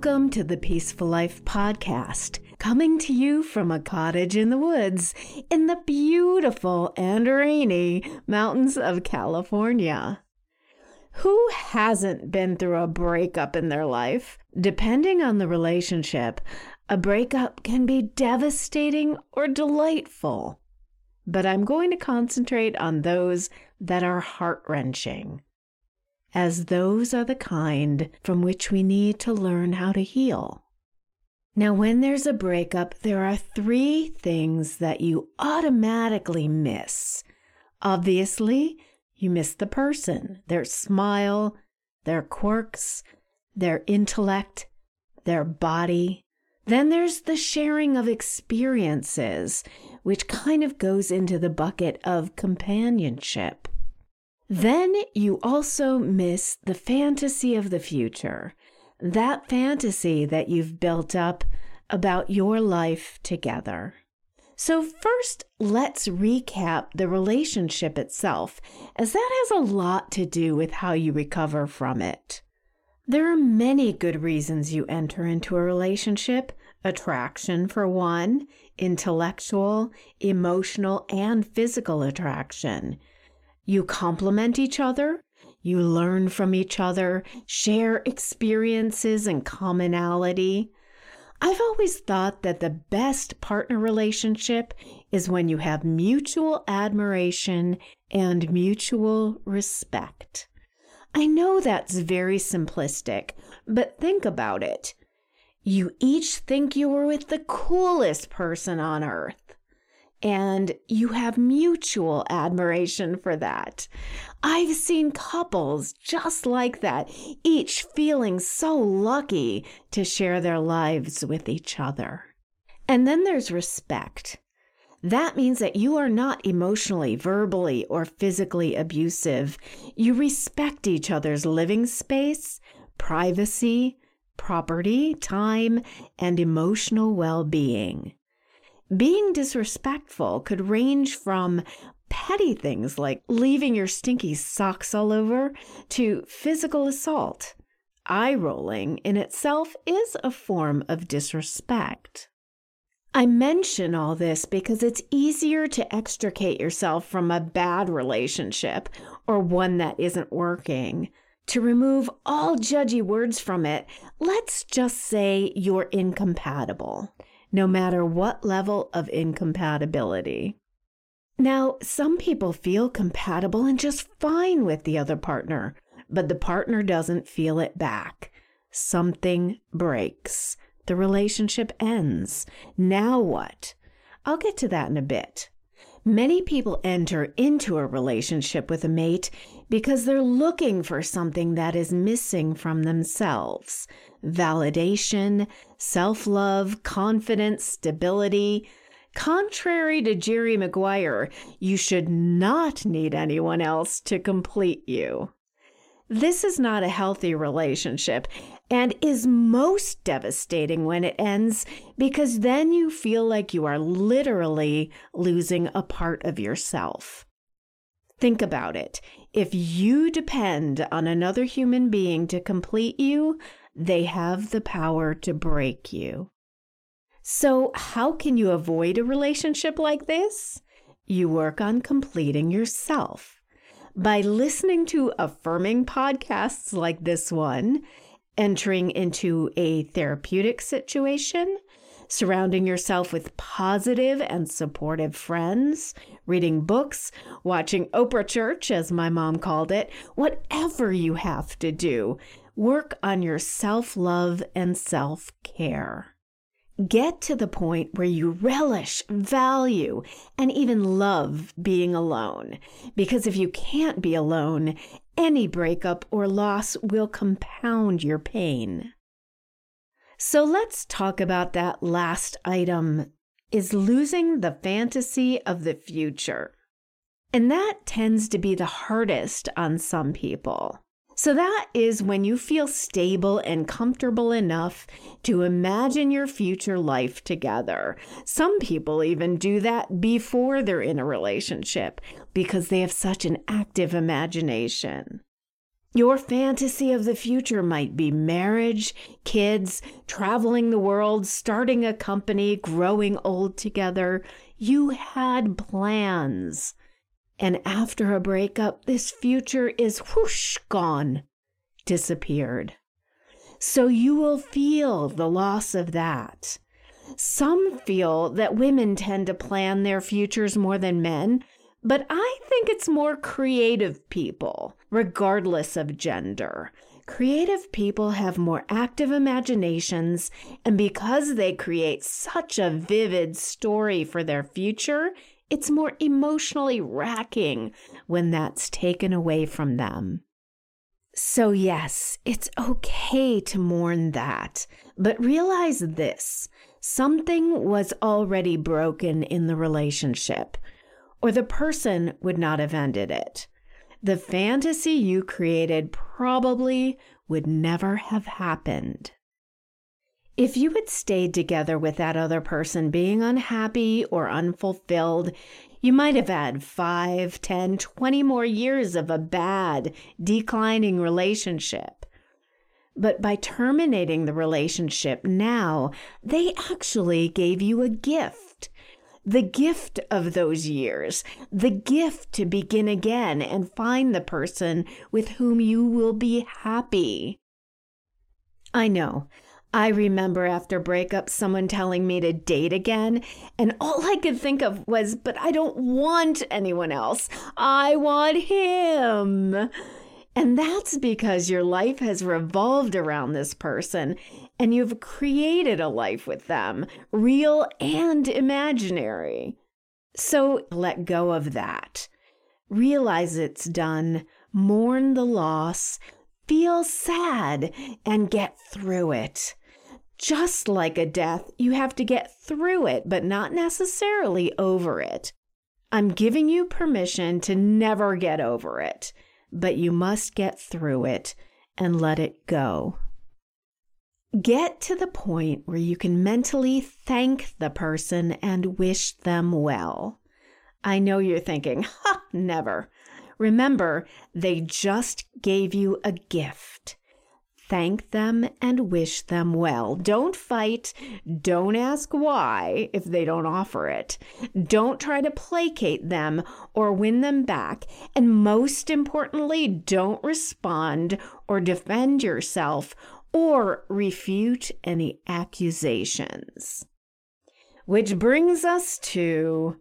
Welcome to the Peaceful Life Podcast, coming to you from a cottage in the woods in the beautiful and rainy mountains of California. Who hasn't been through a breakup in their life? Depending on the relationship, a breakup can be devastating or delightful. But I'm going to concentrate on those that are heart-wrenching, as those are the kind from which we need to learn how to heal. Now, when there's a breakup, there are three things that you automatically miss. Obviously, you miss the person, their smile, their quirks, their intellect, their body. Then there's the sharing of experiences, which kind of goes into the bucket of companionship. Then you also miss the fantasy of the future, that fantasy that you've built up about your life together. So first, let's recap the relationship itself, as that has a lot to do with how you recover from it. There are many good reasons you enter into a relationship. Attraction for one, intellectual, emotional, and physical attraction. You complement each other, you learn from each other, share experiences and commonality. I've always thought that the best partner relationship is when you have mutual admiration and mutual respect. I know that's very simplistic, but think about it. You each think you are with the coolest person on earth. And you have mutual admiration for that. I've seen couples just like that, each feeling so lucky to share their lives with each other. And then there's respect. That means that you are not emotionally, verbally, or physically abusive. You respect each other's living space, privacy, property, time, and emotional well-being. Being disrespectful could range from petty things like leaving your stinky socks all over to physical assault. Eye-rolling in itself is a form of disrespect. I mention all this because it's easier to extricate yourself from a bad relationship or one that isn't working. To remove all judgy words from it, let's just say you're incompatible, no matter what level of incompatibility. Now, some people feel compatible and just fine with the other partner, but the partner doesn't feel it back. Something breaks. The relationship ends. Now what? I'll get to that in a bit. Many people enter into a relationship with a mate because they're looking for something that is missing from themselves. Validation, self-love, confidence, stability. Contrary to Jerry Maguire, you should not need anyone else to complete you. This is not a healthy relationship and is most devastating when it ends because then you feel like you are literally losing a part of yourself. Think about it. If you depend on another human being to complete you, they have the power to break you. So how can you avoid a relationship like this? You work on completing yourself. By listening to affirming podcasts like this one, entering into a therapeutic situation, surrounding yourself with positive and supportive friends, reading books, watching Oprah Church, as my mom called it, whatever you have to do, work on your self-love and self-care. Get to the point where you relish, value, and even love being alone. Because if you can't be alone, any breakup or loss will compound your pain. So let's talk about that last item, is losing the fantasy of the future. And that tends to be the hardest on some people. So that is when you feel stable and comfortable enough to imagine your future life together. Some people even do that before they're in a relationship because they have such an active imagination. Your fantasy of the future might be marriage, kids, traveling the world, starting a company, growing old together. You had plans. And after a breakup, this future is whoosh, gone, disappeared. So you will feel the loss of that. Some feel that women tend to plan their futures more than men, but I think it's more creative people, regardless of gender. Creative people have more active imaginations, and because they create such a vivid story for their future, it's more emotionally racking when that's taken away from them. So yes, it's okay to mourn that, but realize this: something was already broken in the relationship, or the person would not have ended it. The fantasy you created probably would never have happened. If you had stayed together with that other person being unhappy or unfulfilled, you might have had 5, 10, 20 more years of a bad, declining relationship. But by terminating the relationship now, they actually gave you a gift. The gift of those years, the gift to begin again and find the person with whom you will be happy. I know. I remember after breakup someone telling me to date again, and all I could think of was, but I don't want anyone else. I want him. And that's because your life has revolved around this person, and you've created a life with them, real and imaginary. So let go of that. Realize it's done, mourn the loss, feel sad, and get through it. Just like a death, you have to get through it, but not necessarily over it. I'm giving you permission to never get over it, but you must get through it and let it go. Get to the point where you can mentally thank the person and wish them well. I know you're thinking, never. Remember, they just gave you a gift. Thank them and wish them well. Don't fight. Don't ask why if they don't offer it. Don't try to placate them or win them back. And most importantly, don't respond or defend yourself or refute any accusations. Which brings us to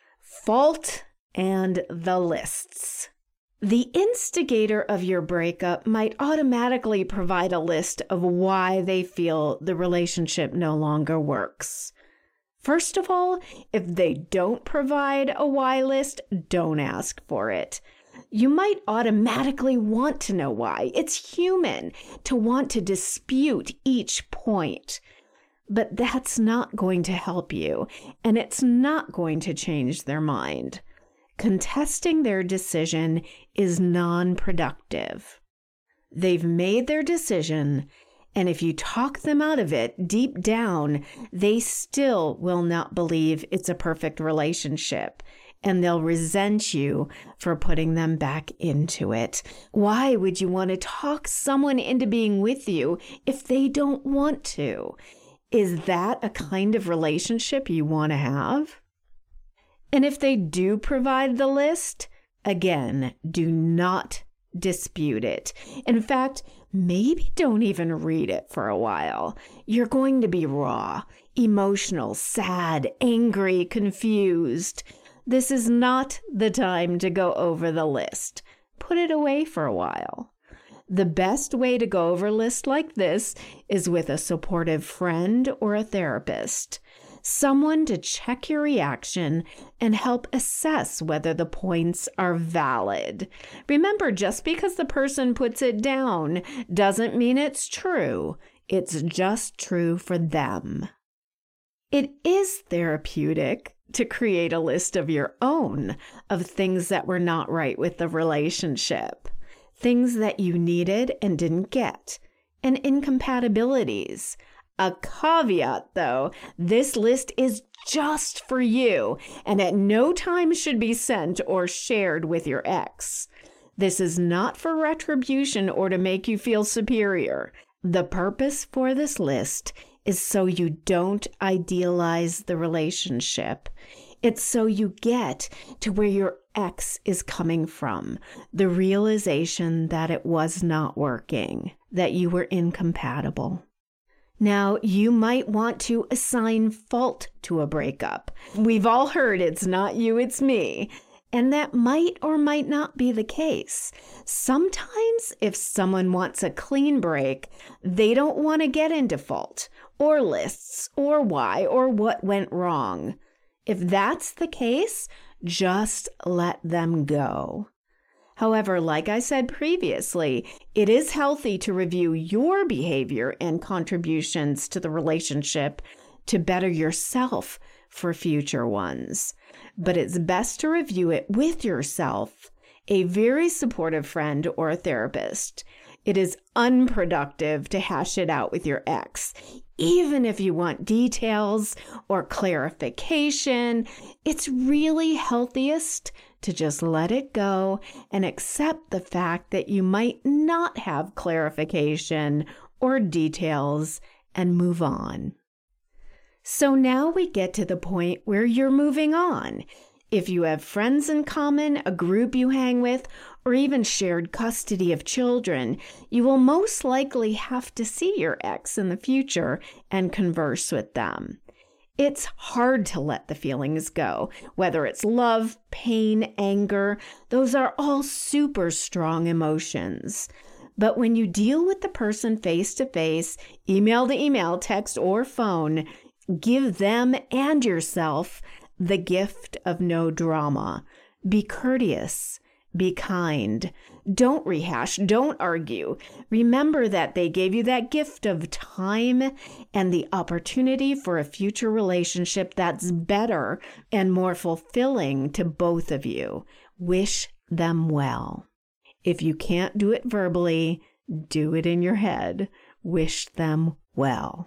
fault and the lists. The instigator of your breakup might automatically provide a list of why they feel the relationship no longer works. First of all, if they don't provide a why list, don't ask for it. You might automatically want to know why. It's human to want to dispute each point. But that's not going to help you, and it's not going to change their mind. Contesting their decision is non-productive. They've made their decision, and if you talk them out of it, deep down, they still will not believe it's a perfect relationship, and they'll resent you for putting them back into it. Why would you want to talk someone into being with you if they don't want to? Is that a kind of relationship you want to have? And if they do provide the list, again, do not dispute it. In fact, maybe don't even read it for a while. You're going to be raw, emotional, sad, angry, confused. This is not the time to go over the list. Put it away for a while. The best way to go over a list like this is with a supportive friend or a therapist. Someone to check your reaction and help assess whether the points are valid. Remember, just because the person puts it down doesn't mean it's true. It's just true for them. It is therapeutic to create a list of your own of things that were not right with the relationship, things that you needed and didn't get, and incompatibilities. A caveat, though, this list is just for you and at no time should be sent or shared with your ex. This is not for retribution or to make you feel superior. The purpose for this list is so you don't idealize the relationship. It's so you get to where your ex is coming from, the realization that it was not working, that you were incompatible. Now, you might want to assign fault to a breakup. We've all heard it's not you, it's me. And that might or might not be the case. Sometimes if someone wants a clean break, they don't want to get into fault or lists or why or what went wrong. If that's the case, just let them go. However, like I said previously, it is healthy to review your behavior and contributions to the relationship to better yourself for future ones. But it's best to review it with yourself, a very supportive friend or a therapist. It is unproductive to hash it out with your ex. Even if you want details or clarification, it's really healthiest to just let it go and accept the fact that you might not have clarification or details and move on. So now we get to the point where you're moving on. If you have friends in common, a group you hang with, or even shared custody of children, you will most likely have to see your ex in the future and converse with them. It's hard to let the feelings go, whether it's love, pain, anger. Those are all super strong emotions. But when you deal with the person face to face, email to email, text, or phone, give them and yourself the gift of no drama. Be courteous. Be kind. Don't rehash. Don't argue. Remember that they gave you that gift of time and the opportunity for a future relationship that's better and more fulfilling to both of you. Wish them well. If you can't do it verbally, do it in your head. Wish them well.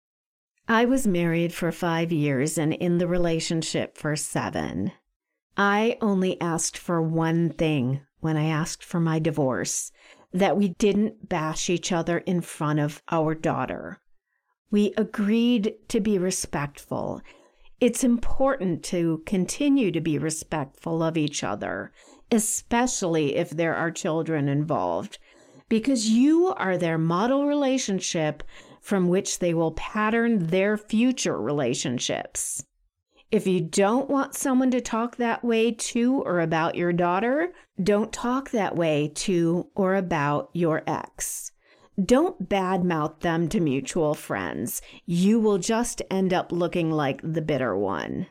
I was married for 5 years and in the relationship for 7. I only asked for one thing when I asked for my divorce, that we didn't bash each other in front of our daughter. We agreed to be respectful. It's important to continue to be respectful of each other, especially if there are children involved, because you are their model relationship from which they will pattern their future relationships. If you don't want someone to talk that way to or about your daughter, don't talk that way to or about your ex. Don't badmouth them to mutual friends. You will just end up looking like the bitter one.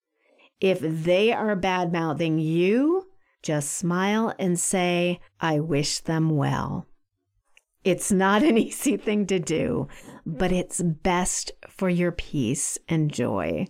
If they are badmouthing you, just smile and say, "I wish them well." It's not an easy thing to do, but it's best for your peace and joy.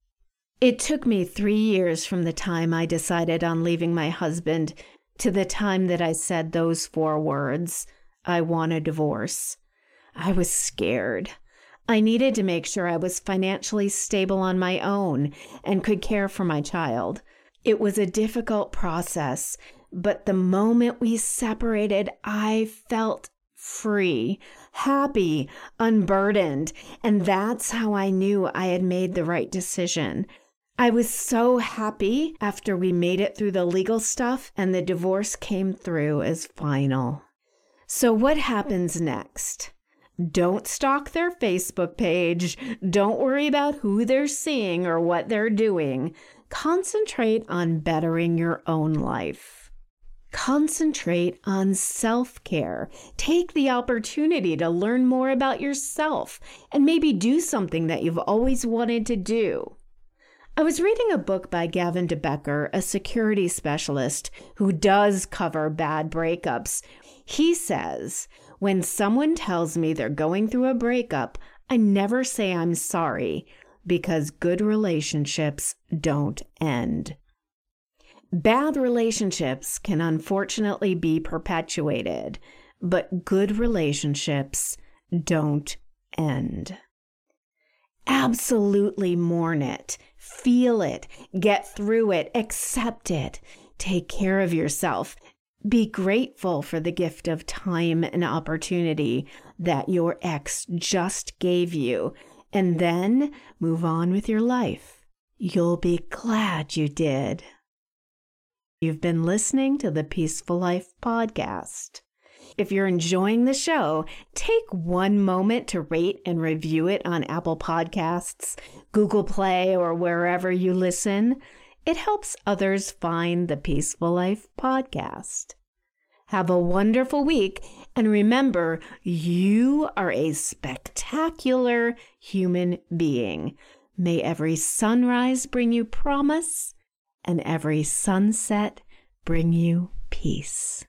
It took me 3 years from the time I decided on leaving my husband to the time that I said those 4 words, "I want a divorce." I was scared. I needed to make sure I was financially stable on my own and could care for my child. It was a difficult process, but the moment we separated, I felt free, happy, unburdened, and that's how I knew I had made the right decision. I was so happy after we made it through the legal stuff and the divorce came through as final. So what happens next? Don't stalk their Facebook page. Don't worry about who they're seeing or what they're doing. Concentrate on bettering your own life. Concentrate on self-care. Take the opportunity to learn more about yourself and maybe do something that you've always wanted to do. I was reading a book by Gavin de Becker, a security specialist who does cover bad breakups. He says, "When someone tells me they're going through a breakup, I never say I'm sorry because good relationships don't end." Bad relationships can unfortunately be perpetuated, but good relationships don't end. Absolutely mourn it, feel it, get through it, accept it, take care of yourself. Be grateful for the gift of time and opportunity that your ex just gave you, and then move on with your life. You'll be glad you did. You've been listening to the Peaceful Life Podcast. If you're enjoying the show, take one moment to rate and review it on Apple Podcasts, Google Play, or wherever you listen. It helps others find the Peaceful Life Podcast. Have a wonderful week, and remember, you are a spectacular human being. May every sunrise bring you promise, and every sunset bring you peace.